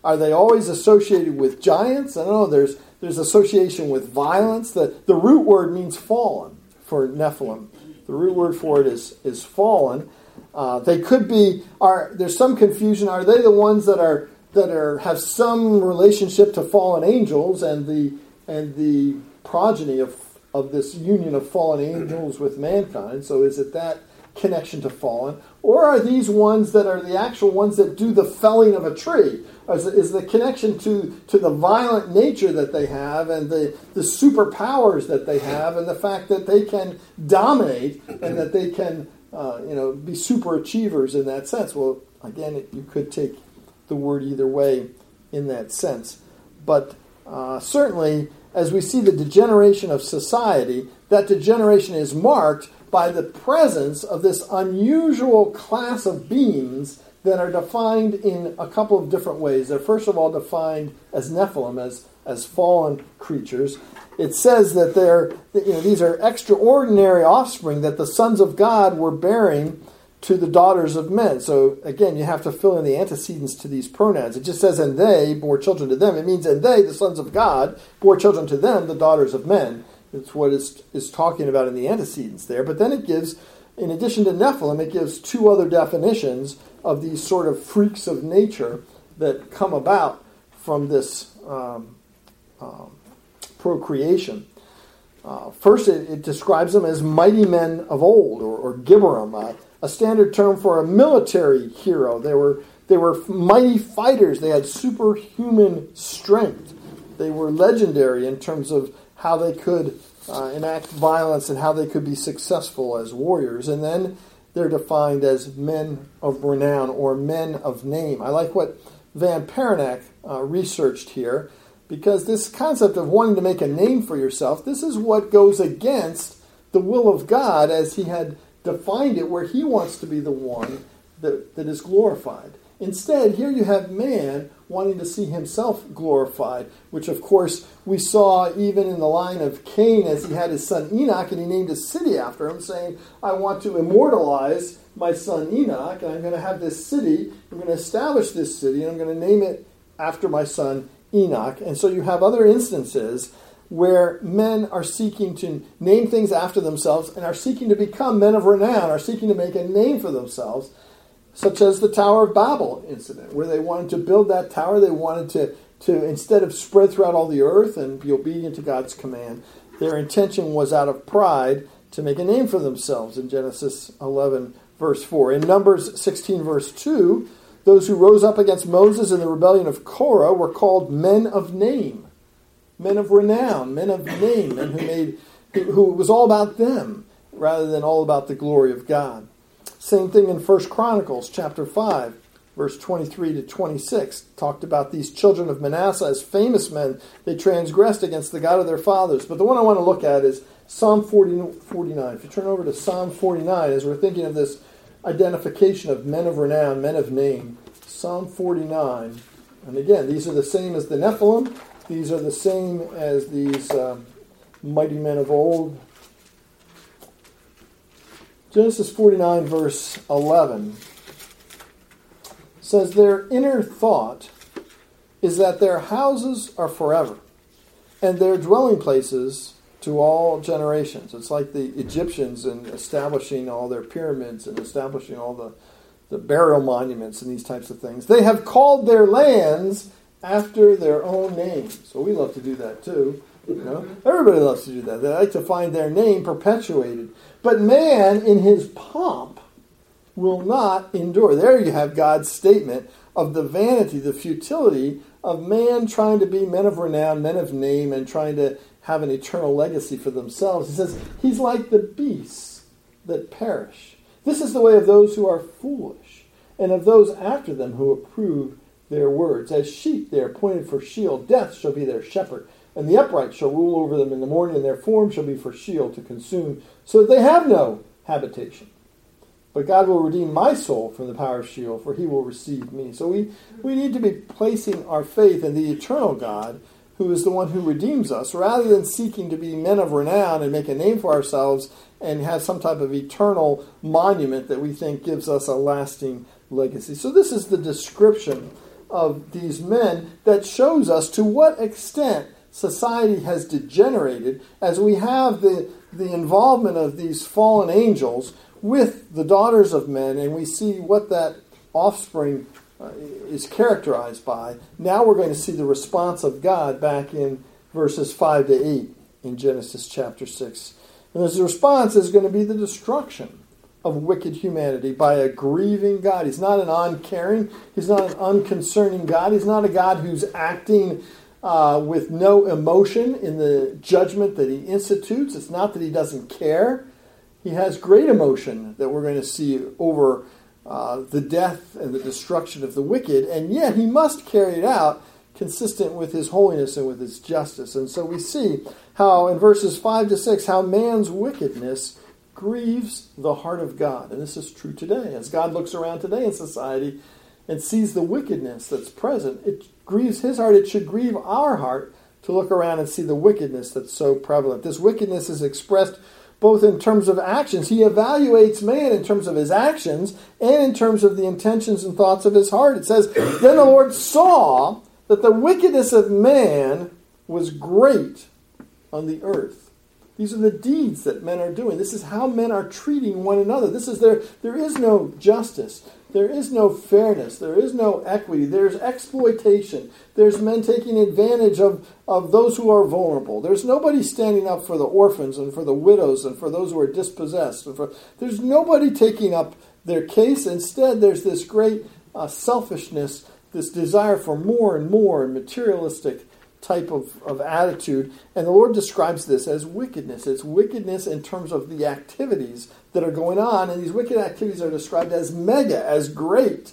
are they always associated with giants? I don't know. There's there's association with violence. The, the root word means fallen for Nephilim. The root word for it is, is fallen. Uh, they could be, are there's some confusion. Are they the ones that are that are have some relationship to fallen angels and the and the progeny of, of this union of fallen angels with mankind? So is it that connection to fallen? Or are these ones that are the actual ones that do the felling of a tree? Is, is the connection to, to the violent nature that they have and the, the superpowers that they have and the fact that they can dominate and that they can uh, you know, be super achievers in that sense? Well, again, it, you could take the word either way in that sense. But uh, certainly, as we see the degeneration of society, that degeneration is marked by the presence of this unusual class of beings that are defined in a couple of different ways. They're first of all defined as Nephilim, as, as fallen creatures. It says that they're, you know, these are extraordinary offspring that the sons of God were bearing to the daughters of men. So again, you have to fill in the antecedents to these pronouns. It just says, and they bore children to them. It means, and they, the sons of God, bore children to them, the daughters of men. It's what it's, it's talking about in the antecedents there. But then it gives, in addition to Nephilim, it gives two other definitions of these sort of freaks of nature that come about from this um, um, procreation. Uh, first, it, it describes them as mighty men of old, or, or Gibborim, uh, a standard term for a military hero. They were they were mighty fighters. They had superhuman strength. They were legendary in terms of how they could uh, enact violence and how they could be successful as warriors. And then they're defined as men of renown or men of name. I like what Van Paranek uh, researched here, because this concept of wanting to make a name for yourself, this is what goes against the will of God as he had defined it, where he wants to be the one that, that is glorified. Instead, here you have man wanting to see himself glorified, which of course we saw even in the line of Cain as he had his son Enoch, and he named a city after him, saying, I want to immortalize my son Enoch, and I'm going to have this city, I'm going to establish this city, and I'm going to name it after my son Enoch. And so you have other instances where men are seeking to name things after themselves and are seeking to become men of renown, are seeking to make a name for themselves, such as the Tower of Babel incident, where they wanted to build that tower. They wanted to, to instead of spread throughout all the earth and be obedient to God's command, their intention was out of pride to make a name for themselves in Genesis eleven, verse four. In Numbers sixteen, verse two, those who rose up against Moses in the rebellion of Korah were called men of name, men of renown, men of name, men who made who it was all about them rather than all about the glory of God. Same thing in First Chronicles chapter five, verse twenty-three to twenty-six. Talked about these children of Manasseh as famous men. They transgressed against the God of their fathers. But the one I want to look at is Psalm forty, forty-nine. If you turn over to Psalm forty-nine, as we're thinking of this identification of men of renown, men of name, Psalm forty-nine. And again, these are the same as the Nephilim. These are the same as these um, mighty men of old. Genesis forty-nine, verse eleven says, their inner thought is that their houses are forever, and their dwelling places to all generations. It's like the Egyptians in establishing all their pyramids and establishing all the, the burial monuments and these types of things. They have called their lands after their own names. So we love to do that too. You know, everybody loves to do that. They like to find their name perpetuated. But man, in his pomp, will not endure. There you have God's statement of the vanity, the futility of man trying to be men of renown, men of name, and trying to have an eternal legacy for themselves. He says, he's like the beasts that perish. This is the way of those who are foolish, and of those after them who approve their words. As sheep they are appointed for shield. Death shall be their shepherd, and the upright shall rule over them in the morning, and their form shall be for shield to consume, so that they have no habitation. But God will redeem my soul from the power of Sheol, for he will receive me. So we, we need to be placing our faith in the eternal God, who is the one who redeems us, rather than seeking to be men of renown and make a name for ourselves and have some type of eternal monument that we think gives us a lasting legacy. So this is the description of these men that shows us to what extent society has degenerated as we have the, the involvement of these fallen angels with the daughters of men, and we see what that offspring uh, is characterized by. Now we're going to see the response of God back in verses five to eight in Genesis chapter six. And his response is going to be the destruction of wicked humanity by a grieving God. He's not an uncaring, he's not an unconcerning God. He's not a God who's acting uh, with no emotion in the judgment that he institutes. It's not that he doesn't care. He has great emotion that we're going to see over uh, the death and the destruction of the wicked, and yet he must carry it out consistent with his holiness and with his justice. And so we see how in verses five to six, how man's wickedness grieves the heart of God. And this is true today. As God looks around today in society and sees the wickedness that's present, it grieves his heart. It should grieve our heart to look around and see the wickedness that's so prevalent. This wickedness is expressed both in terms of actions. He evaluates man in terms of his actions and in terms of the intentions and thoughts of his heart. It says, then the Lord saw that the wickedness of man was great on the earth. These are the deeds that men are doing. This is how men are treating one another. This is their, there is no justice. There is no fairness. There is no equity. There's exploitation. There's men taking advantage of, of those who are vulnerable. There's nobody standing up for the orphans and for the widows and for those who are dispossessed. And for, there's nobody taking up their case. Instead, there's this great uh, selfishness, this desire for more and more and materialistic type of, of attitude. And the Lord describes this as wickedness. It's wickedness in terms of the activities that are going on. And these wicked activities are described as mega, as great,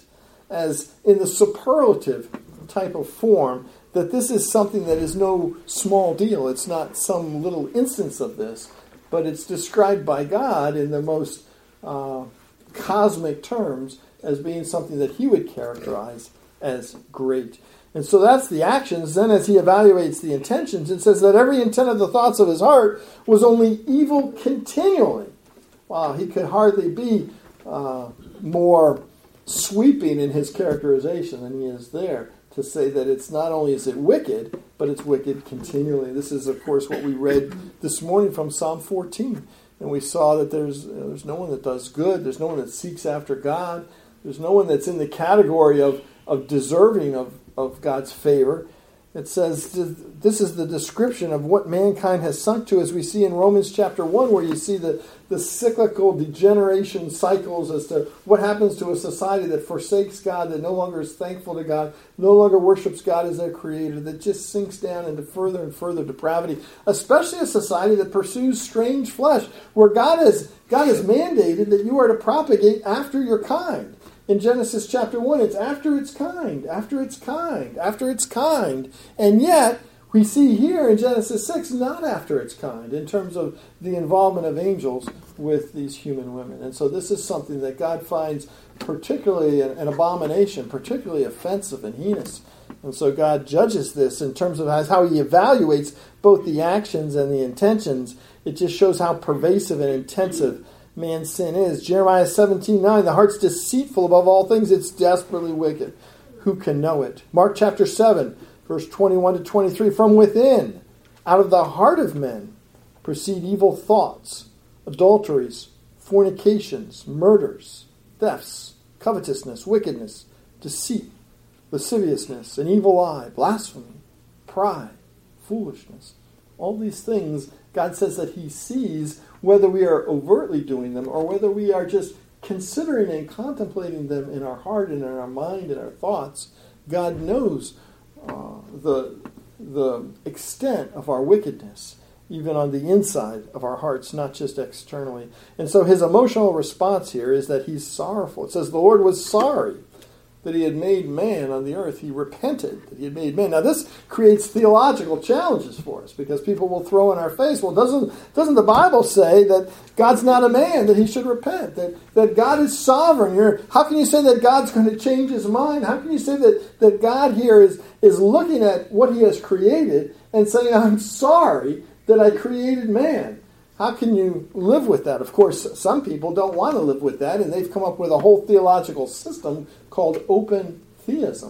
as in the superlative type of form, that this is something that is no small deal. It's not some little instance of this, but it's described by God in the most uh, cosmic terms as being something that he would characterize as great. And so that's the actions. Then as he evaluates the intentions, it says that every intent of the thoughts of his heart was only evil continually. Wow, he could hardly be uh, more sweeping in his characterization than he is there to say that it's not only is it wicked, but it's wicked continually. This is, of course, what we read this morning from Psalm fourteen. And we saw that there's, you know, there's no one that does good. There's no one that seeks after God. There's no one that's in the category of, of deserving of of God's favor. It says this is the description of what mankind has sunk to, as we see in Romans chapter one, where you see the, the cyclical degeneration cycles as to what happens to a society that forsakes God, that no longer is thankful to God, no longer worships God as their creator, that just sinks down into further and further depravity, especially a society that pursues strange flesh, where God has, God has mandated that you are to propagate after your kind. In Genesis chapter one, it's after its kind, after its kind, after its kind. And yet, we see here in Genesis six, not after its kind, in terms of the involvement of angels with these human women. And so this is something that God finds particularly an, an abomination, particularly offensive and heinous. And so God judges this in terms of how he evaluates both the actions and the intentions. It just shows how pervasive and intensive man's sin is. Jeremiah seventeen nine, the heart's deceitful above all things, it's desperately wicked. Who can know it? Mark chapter seven, verse twenty-one to twenty-three, from within, out of the heart of men, proceed evil thoughts, adulteries, fornications, murders, thefts, covetousness, wickedness, deceit, lasciviousness, an evil eye, blasphemy, pride, foolishness. All these things, God says that he sees whether we are overtly doing them or whether we are just considering and contemplating them in our heart and in our mind and our thoughts. God knows uh, the, the extent of our wickedness, even on the inside of our hearts, not just externally. And so his emotional response here is that he's sorrowful. It says the Lord was sorry that he had made man on the earth. He repented that he had made man. Now this creates theological challenges for us, because people will throw in our face, well, doesn't doesn't the Bible say that God's not a man, that he should repent, that, that God is sovereign? You're, how can you say that God's going to change his mind? How can you say that, that God here is, is looking at what he has created and saying, I'm sorry that I created man? How can you live with that? Of course, some people don't want to live with that, and they've come up with a whole theological system called open theism,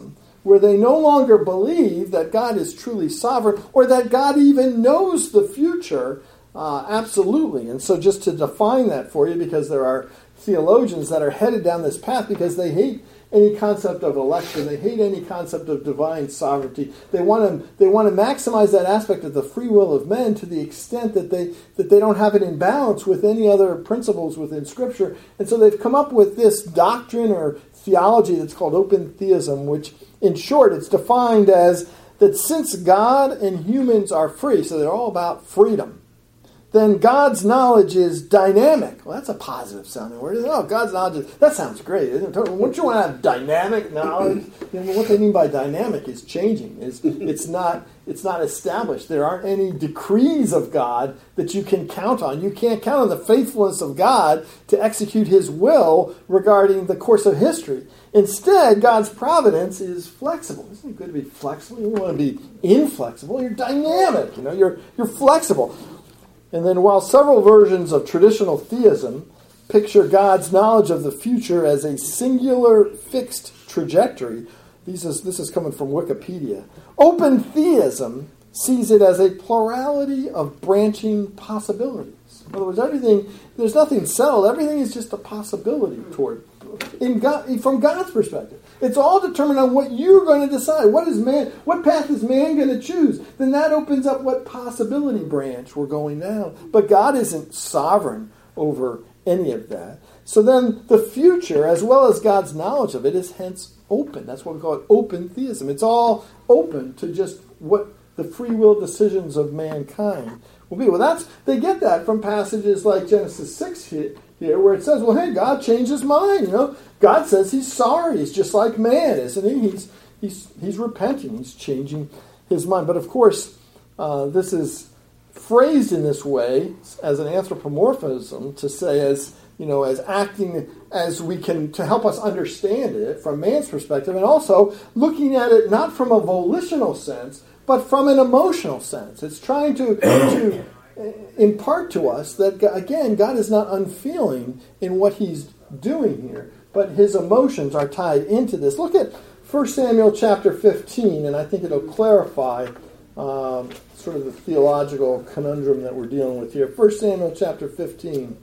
where they no longer believe that God is truly sovereign or that God even knows the future uh, absolutely. And so just to define that for you, because there are theologians that are headed down this path because they hate any concept of election. They hate any concept of divine sovereignty. They want to they want to maximize that aspect of the free will of men to the extent that they that they don't have it in balance with any other principles within Scripture. And so they've come up with this doctrine or theology that's called open theism, which in short it's defined as that since God and humans are free, so they're all about freedom, then God's knowledge is dynamic. Well, that's a positive sounding word. Oh, God's knowledge is, that sounds great. Isn't it? Wouldn't you want to have dynamic knowledge? You know, what they mean by dynamic is changing. It's, it's not it's not established. There aren't any decrees of God that you can count on. You can't count on the faithfulness of God to execute his will regarding the course of history. Instead, God's providence is flexible. Isn't it good to be flexible? You don't want to be inflexible. You're dynamic. You know, you're you're flexible. And then while several versions of traditional theism picture God's knowledge of the future as a singular fixed trajectory, this is, this is coming from Wikipedia, open theism sees it as a plurality of branching possibilities. In other words, everything, there's nothing settled. Everything is just a possibility toward, in God, from God's perspective. It's all determined on what you're going to decide. What is man? What path is man going to choose? Then that opens up what possibility branch we're going down. But God isn't sovereign over any of that. So then the future, as well as God's knowledge of it, is hence open. That's what we call it open theism. It's all open to just what the free will decisions of mankind will be. Well, that's they get that from passages like Genesis six here, here where it says, well, hey, God changed his mind, you know. God says he's sorry. He's just like man, isn't he? He's he's he's repenting. He's changing his mind. But of course, uh, this is phrased in this way as an anthropomorphism to say as you know as acting as we can to help us understand it from man's perspective, and also looking at it not from a volitional sense but from an emotional sense. It's trying to to impart to us that again God is not unfeeling in what he's doing here, but his emotions are tied into this. Look at First Samuel chapter fifteen, and I think it'll clarify um, sort of the theological conundrum that we're dealing with here. First Samuel chapter fifteen.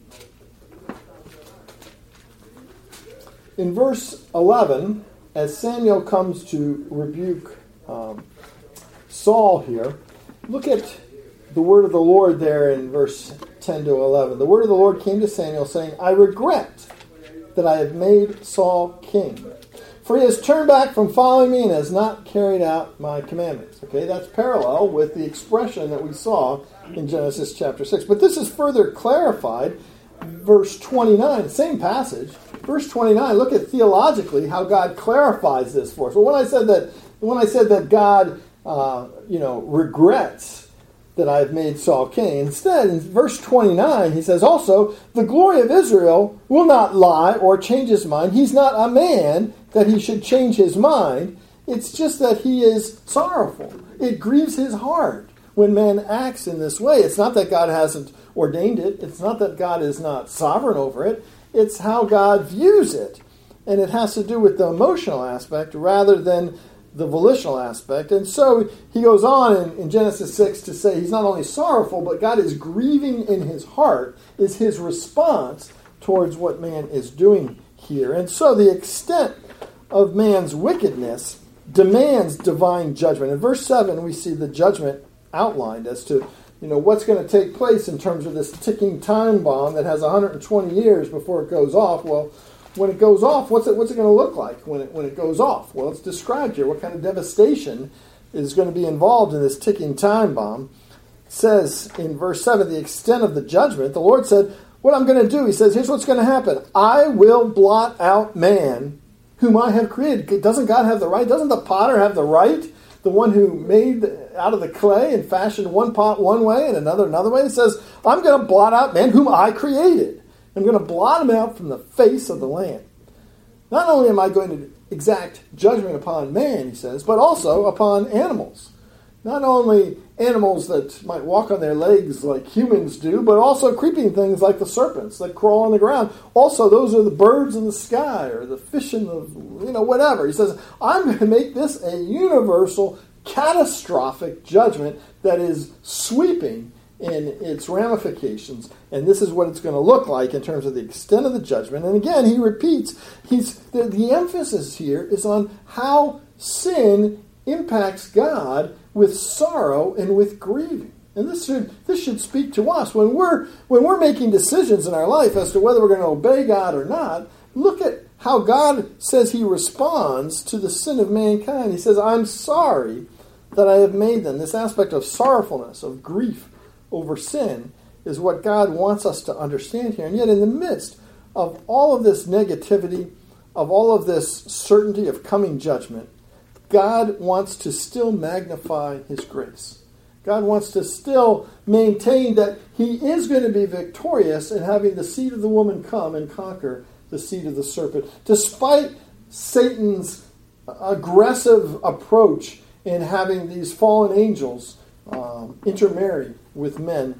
In verse eleven, as Samuel comes to rebuke um, Saul here, look at the word of the Lord there in verse ten to eleven. The word of the Lord came to Samuel saying, I regret that I have made Saul king, for he has turned back from following me and has not carried out my commandments. Okay, that's parallel with the expression that we saw in Genesis chapter six. But this is further clarified, verse twenty-nine, same passage. Verse twenty-nine, look at theologically how God clarifies this for us. Well, when I said that, when I said that God, uh, you know, regrets that I have made Saul king. Instead, in verse twenty-nine, he says, also, the glory of Israel will not lie or change his mind. He's not a man that he should change his mind. It's just that he is sorrowful. It grieves his heart when man acts in this way. It's not that God hasn't ordained it. It's not that God is not sovereign over it. It's how God views it. And it has to do with the emotional aspect rather than the volitional aspect. And so he goes on in, in Genesis six to say he's not only sorrowful, but God is grieving in his heart is his response towards what man is doing here. And so the extent of man's wickedness demands divine judgment. In verse seven, we see the judgment outlined as to you know what's going to take place in terms of this ticking time bomb that has one hundred twenty years before it goes off. Well, when it goes off, what's it what's it going to look like when it when it goes off? Well, it's described here. What kind of devastation is going to be involved in this ticking time bomb? It says in verse seven, the extent of the judgment, the Lord said, what I'm going to do, he says, here's what's going to happen. I will blot out man whom I have created. Doesn't God have the right? Doesn't the potter have the right? The one who made out of the clay and fashioned one pot one way and another another way. He says, I'm going to blot out man whom I created. I'm going to blot him out from the face of the land. Not only am I going to exact judgment upon man, he says, but also upon animals. Not only animals that might walk on their legs like humans do, but also creeping things like the serpents that crawl on the ground. Also, those are the birds in the sky or the fish in the, you know, whatever. He says, I'm going to make this a universal, catastrophic judgment that is sweeping in its ramifications. And this is what it's going to look like in terms of the extent of the judgment. And again, he repeats, he's the, the emphasis here is on how sin impacts God with sorrow and with grieving. And this should this should speak to us. When we're when we're making decisions in our life as to whether we're going to obey God or not, look at how God says he responds to the sin of mankind. He says, I'm sorry that I have made them. This aspect of sorrowfulness, of grief over sin, is what God wants us to understand here. And yet in the midst of all of this negativity, of all of this certainty of coming judgment, God wants to still magnify his grace. God wants to still maintain that he is going to be victorious in having the seed of the woman come and conquer the seed of the serpent. Despite Satan's aggressive approach in having these fallen angels um, intermarry with men,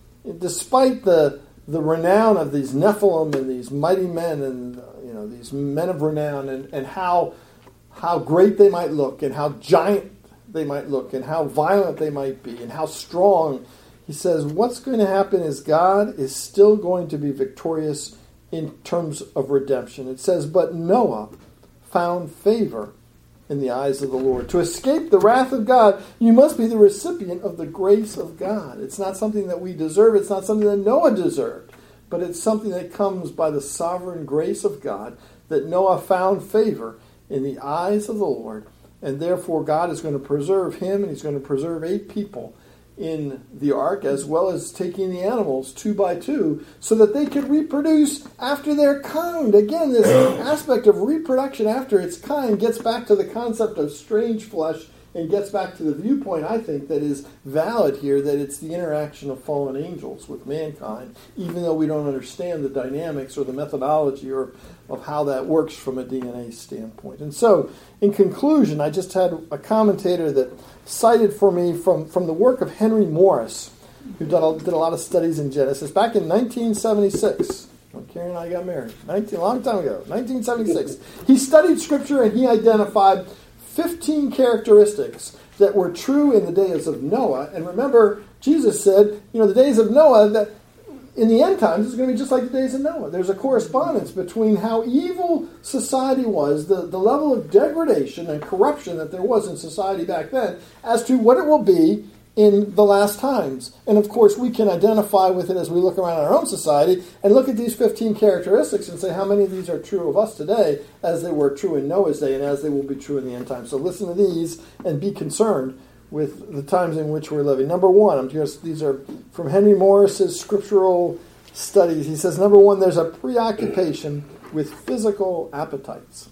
despite the the renown of these Nephilim and these mighty men and uh, you know these men of renown and, and how how great they might look and how giant they might look and how violent they might be and how strong, he says what's going to happen is God is still going to be victorious in terms of redemption. It says, but Noah found favor in the eyes of the Lord. To escape the wrath of God, you must be the recipient of the grace of God. It's not something that we deserve. It's not something that Noah deserved. But it's something that comes by the sovereign grace of God, that Noah found favor in the eyes of the Lord. And therefore God is going to preserve him, and he's going to preserve eight people in the ark, as well as taking the animals two by two, so that they could reproduce after their kind. Again, this aspect of reproduction after its kind gets back to the concept of strange flesh and gets back to the viewpoint, I think, that is valid here, that it's the interaction of fallen angels with mankind, even though we don't understand the dynamics or the methodology or of how that works from a D N A standpoint. And so, in conclusion, I just had a commentator that cited for me from, from the work of Henry Morris, who did a, did a lot of studies in Genesis, back in nineteen seventy-six. When Carrie and I got married, nineteen, a long time ago, nineteen seventy-six. He studied Scripture and he identified fifteen characteristics that were true in the days of Noah. And remember, Jesus said, you know, the days of Noah, that in the end times, it's going to be just like the days of Noah. There's a correspondence between how evil society was, the, the level of degradation and corruption that there was in society back then, as to what it will be in the last times. And of course, we can identify with it as we look around our own society and look at these fifteen characteristics and say how many of these are true of us today as they were true in Noah's day and as they will be true in the end times. So listen to these and be concerned with the times in which we're living. Number one, I'm just, these are from Henry Morris's scriptural studies. He says, number one, there's a preoccupation with physical appetites.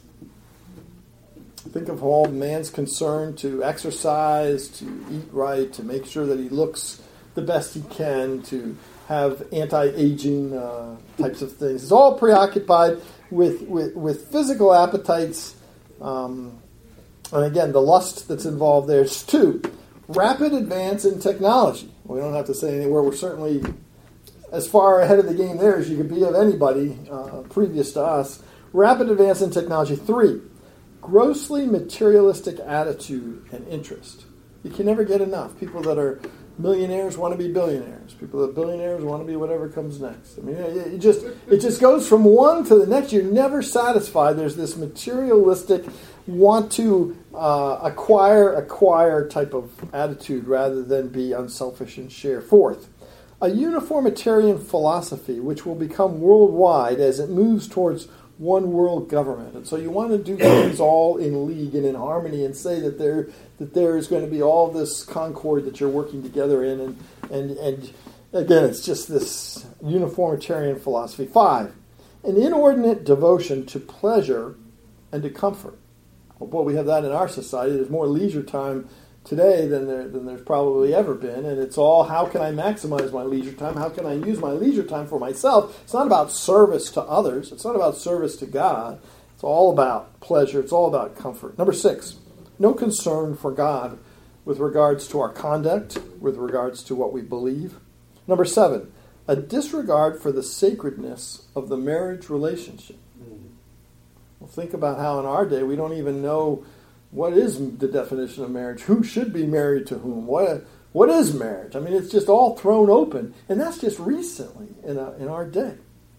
Think of all man's concern to exercise, to eat right, to make sure that he looks the best he can, to have anti-aging uh, types of things. It's all preoccupied with, with, with physical appetites. Um, and again, the lust that's involved there. It's two, rapid advance in technology. We don't have to say anywhere. We're certainly as far ahead of the game there as you could be of anybody uh, previous to us. Rapid advance in technology. Three, grossly materialistic attitude and interest. You can never get enough. People that are millionaires want to be billionaires. People that are billionaires want to be whatever comes next. I mean, it just it just goes from one to the next. You're never satisfied. There's this materialistic want to uh, acquire, acquire type of attitude rather than be unselfish and share. Fourth, a uniformitarian philosophy which will become worldwide as it moves towards one world government. And so you want to do things all in league and in harmony and say that there that there is going to be all this concord that you're working together in. And, and, and again, it's just this uniformitarian philosophy. Five, an inordinate devotion to pleasure and to comfort. Well, boy, we have that in our society. There's more leisure time today than there than there's probably ever been, and it's all, how can I maximize my leisure time? How can I use my leisure time for myself? It's not about service to others. It's not about service to God. It's all about pleasure. It's all about comfort. Number six, no concern for God with regards to our conduct, with regards to what we believe. Number seven, a disregard for the sacredness of the marriage relationship. Well, think about how in our day we don't even know what is the definition of marriage, who should be married to whom, what what is marriage. I mean, it's just all thrown open, and that's just recently in, a, in our day.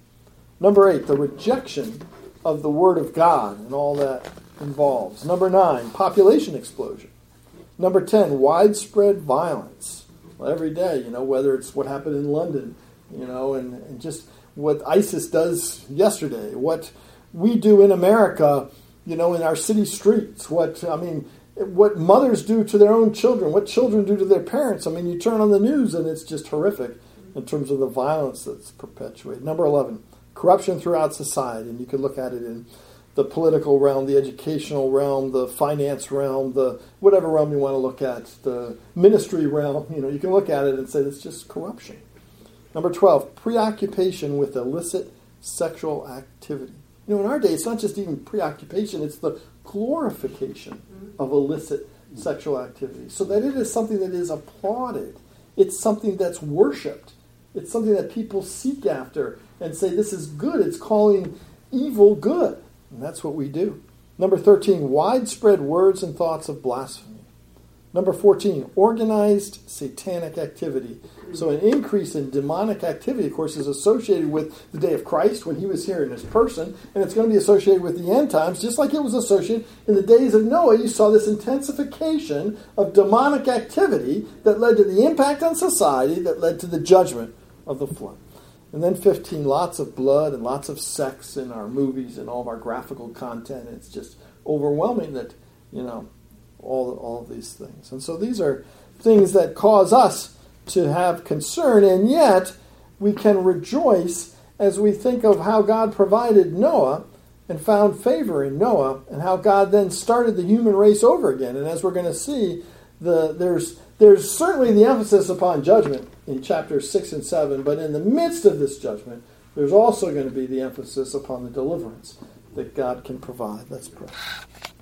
Number eight, the rejection of the Word of God and all that involves. Number nine, population explosion. Number ten, widespread violence. Well, every day, you know, whether it's what happened in London, you know, and, and just what ISIS does yesterday, what we do in America, you know, in our city streets, what, I mean, what mothers do to their own children, what children do to their parents. I mean, you turn on the news and it's just horrific in terms of the violence that's perpetuated. Number eleven, corruption throughout society, and you can look at it in the political realm, the educational realm, the finance realm, the whatever realm you want to look at, the ministry realm. You know, you can look at it and say it's just corruption. Number twelve, preoccupation with illicit sexual activity. You know, in our day, it's not just even preoccupation, it's the glorification of illicit sexual activity. So that it is something that is applauded. It's something that's worshipped. It's something that people seek after and say, this is good. It's calling evil good. And that's what we do. Number thirteen, widespread words and thoughts of blasphemy. Number fourteen, organized satanic activity. So an increase in demonic activity, of course, is associated with the day of Christ when he was here in his person, and it's going to be associated with the end times, just like it was associated in the days of Noah. You saw this intensification of demonic activity that led to the impact on society, that led to the judgment of the flood. And then fifteen, lots of blood and lots of sex in our movies and all of our graphical content. It's just overwhelming that, you know, all, all of these things. And so these are things that cause us to have concern, and yet we can rejoice as we think of how God provided Noah and found favor in Noah, and how God then started the human race over again. And as we're going to see, the there's there's certainly the emphasis upon judgment in chapters six and seven, but in the midst of this judgment, there's also going to be the emphasis upon the deliverance that God can provide. Let's pray.